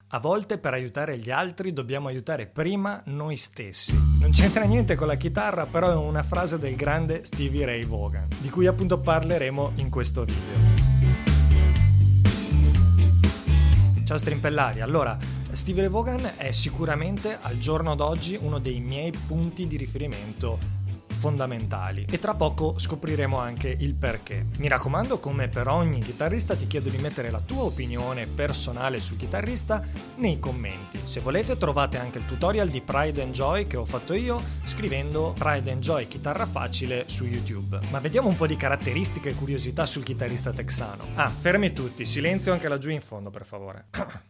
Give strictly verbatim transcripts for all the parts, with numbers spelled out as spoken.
A volte per aiutare gli altri dobbiamo aiutare prima noi stessi. Non c'entra niente con la chitarra, però è una frase del grande Stevie Ray Vaughan, di cui appunto parleremo in questo video. Ciao strimpellari, allora Stevie Ray Vaughan è sicuramente al giorno d'oggi uno dei miei punti di riferimento fondamentali e tra poco scopriremo anche il perché. Mi raccomando, come per ogni chitarrista ti chiedo di mettere la tua opinione personale sul chitarrista nei commenti. Se volete trovate anche il tutorial di Pride and Joy che ho fatto io scrivendo Pride and Joy chitarra facile su YouTube. Ma vediamo un po' di caratteristiche e curiosità sul chitarrista texano. Ah, fermi tutti, silenzio anche laggiù in fondo per favore.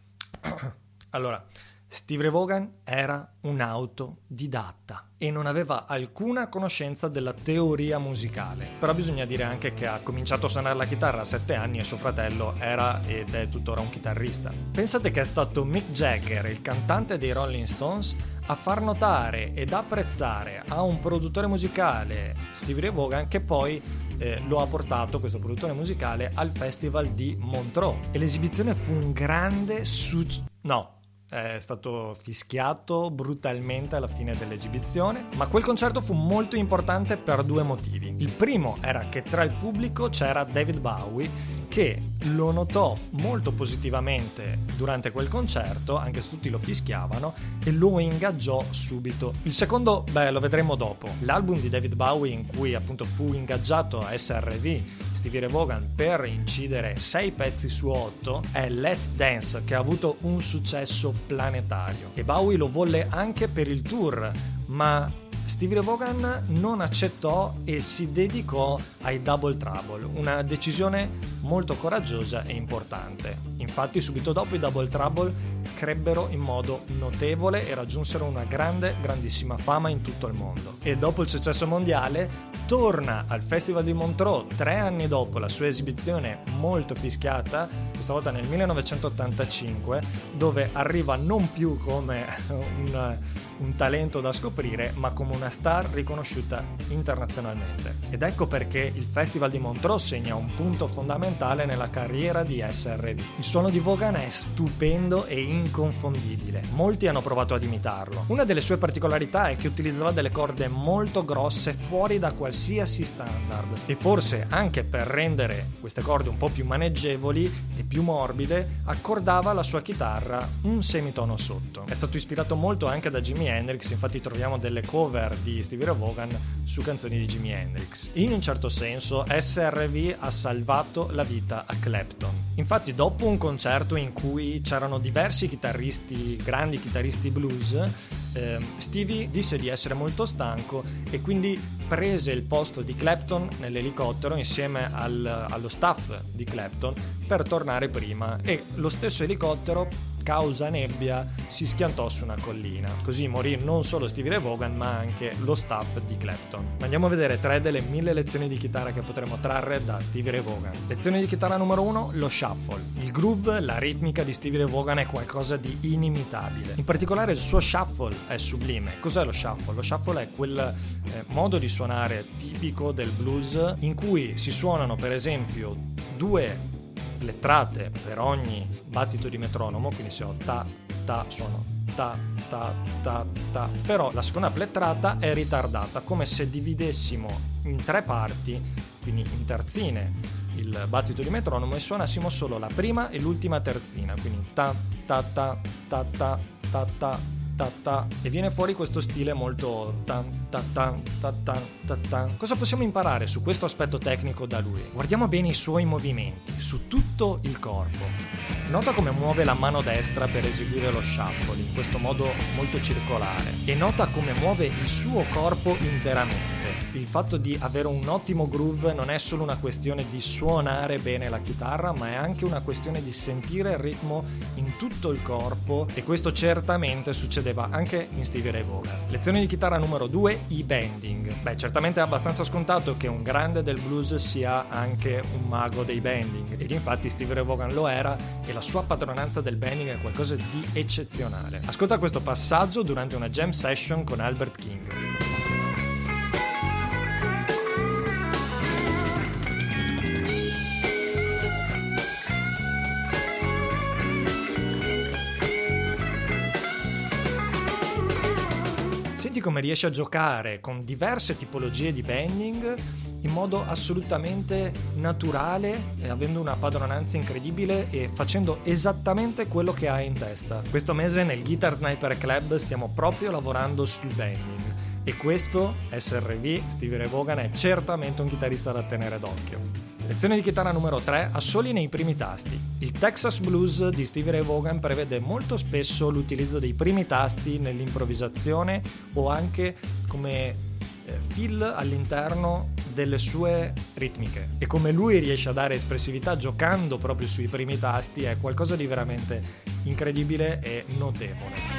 Allora, Stevie Ray Vaughan era un autodidatta e non aveva alcuna conoscenza della teoria musicale. Però bisogna dire anche che ha cominciato a suonare la chitarra a sette anni e suo fratello era ed è tuttora un chitarrista. Pensate che è stato Mick Jagger, il cantante dei Rolling Stones, a far notare ed apprezzare a un produttore musicale, Stevie Ray Vaughan, che poi eh, lo ha portato, questo produttore musicale, al Festival di Montreux. E l'esibizione fu un grande successo. No. È stato fischiato brutalmente alla fine dell'esibizione, ma quel concerto fu molto importante per due motivi. Il primo era che tra il pubblico c'era David Bowie, che lo notò molto positivamente durante quel concerto, anche se tutti lo fischiavano, e lo ingaggiò subito. Il secondo, beh, lo vedremo dopo. L'album di David Bowie in cui appunto fu ingaggiato a S R V Stevie Ray Vaughan per incidere sei pezzi su otto è Let's Dance, che ha avuto un successo planetario e Bowie lo volle anche per il tour, ma Stevie Ray Vaughan non accettò e si dedicò ai Double Trouble, una decisione molto coraggiosa e importante. Infatti subito dopo i Double Trouble crebbero in modo notevole e raggiunsero una grande, grandissima fama in tutto il mondo. E dopo il successo mondiale torna al Festival di Montreux tre anni dopo la sua esibizione molto fischiata, questa volta nel millenovecentottantacinque, dove arriva non più come un, un talento da scoprire, ma come una star riconosciuta internazionalmente. Ed ecco perché il Festival di Montreux segna un punto fondamentale nella carriera di S R V. Il suono di Vaughan è stupendo e inconfondibile. Molti hanno provato ad imitarlo. Una delle sue particolarità è che utilizzava delle corde molto grosse fuori da qualsiasi standard e forse anche per rendere queste corde un po' più maneggevoli e più morbide accordava alla sua chitarra un semitono sotto. È stato ispirato molto anche da Jimi Hendrix, infatti troviamo delle cover di Stevie Ray Vaughan su canzoni di Jimi Hendrix. In un certo senso S R V ha salvato la vita a Clapton. Infatti dopo un concerto in cui c'erano diversi chitarristi, grandi chitarristi blues, eh, Stevie disse di essere molto stanco e quindi prese il posto di Clapton nell'elicottero insieme al, allo staff di Clapton per tornare prima, e lo stesso elicottero, causa nebbia, si schiantò su una collina. Così morì non solo Stevie Ray Vaughan ma anche lo staff di Clapton. Ma andiamo a vedere tre delle mille lezioni di chitarra che potremo trarre da Stevie Ray Vaughan. Lezione di chitarra numero uno, lo shuffle. Il groove, la ritmica di Stevie Ray Vaughan è qualcosa di inimitabile. In particolare il suo shuffle è sublime. Cos'è lo shuffle? Lo shuffle è quel eh, modo di suonare tipico del blues in cui si suonano per esempio due lettrate per ogni battito di metronomo, quindi se ho ta ta suono ta ta ta ta, però la seconda plettrata è ritardata, come se dividessimo in tre parti, quindi in terzine, il battito di metronomo e suonassimo solo la prima e l'ultima terzina, quindi ta ta ta ta ta ta ta ta ta, e viene fuori questo stile molto tan ta ta ta ta ta ta. Cosa possiamo imparare su questo aspetto tecnico da lui? Guardiamo bene i suoi movimenti su tutto il corpo. Nota come muove la mano destra per eseguire lo shuffle in questo modo molto circolare, e nota come muove il suo corpo interamente. Il fatto di avere un ottimo groove non è solo una questione di suonare bene la chitarra, ma è anche una questione di sentire il ritmo in tutto il corpo, e questo certamente succedeva anche in Stevie Ray Vaughan. Lezione di chitarra numero due, i bending. Beh, certamente è abbastanza scontato che un grande del blues sia anche un mago dei bending, ed infatti Stevie Ray Vaughan lo era, e la sua padronanza del bending è qualcosa di eccezionale. Ascolta questo passaggio durante una jam session con Albert King. Senti come riesce a giocare con diverse tipologie di bending in modo assolutamente naturale, e avendo una padronanza incredibile e facendo esattamente quello che hai in testa. Questo mese nel Guitar Sniper Club stiamo proprio lavorando sul bending, e questo S R V, Stevie Ray Vaughan, è certamente un chitarrista da tenere d'occhio. Lezione di chitarra numero tre, assoli nei primi tasti. Il Texas Blues di Stevie Ray Vaughan prevede molto spesso l'utilizzo dei primi tasti nell'improvvisazione o anche come eh, fill all'interno delle sue ritmiche, e come lui riesce a dare espressività giocando proprio sui primi tasti è qualcosa di veramente incredibile e notevole.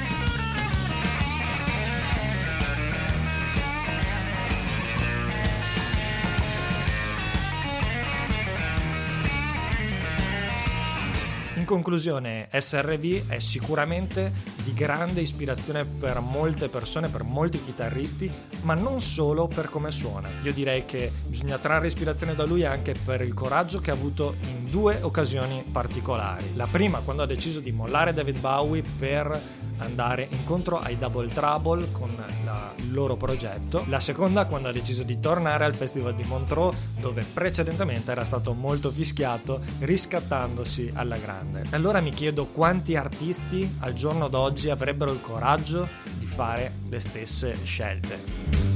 In conclusione, S R V è sicuramente di grande ispirazione per molte persone, per molti chitarristi, ma non solo per come suona. Io direi che bisogna trarre ispirazione da lui anche per il coraggio che ha avuto in due occasioni particolari. La prima, quando ha deciso di mollare David Bowie per andare incontro ai Double Trouble con la, il loro progetto. La seconda, quando ha deciso di tornare al Festival di Montreux, dove precedentemente era stato molto fischiato, riscattandosi alla grande. Allora mi chiedo quanti artisti al giorno d'oggi avrebbero il coraggio di fare le stesse scelte.